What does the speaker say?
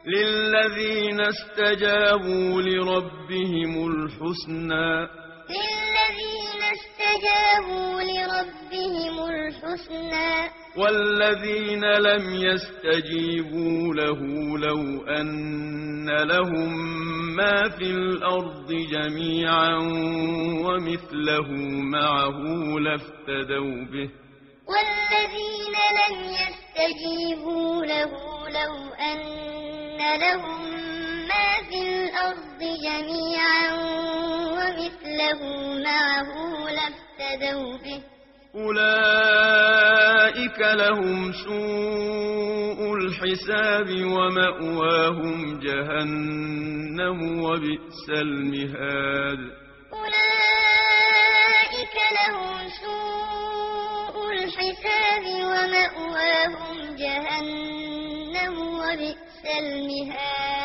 للذين استجابوا لربهم الحسنى والذين لم يستجيبوا له لو أن لهم ما في الأرض جميعا ومثله معه لافتدوا به والذين لم يستجيبوا له لو أن لهم ما في الأرض جميعا ومثله معه لافتدوا به أولئك لهم سوء الحساب ومأواهم جهنم وبئس المهاد أولئك لهم سوء الحساب ومأواهم جهنم وبئس المهاد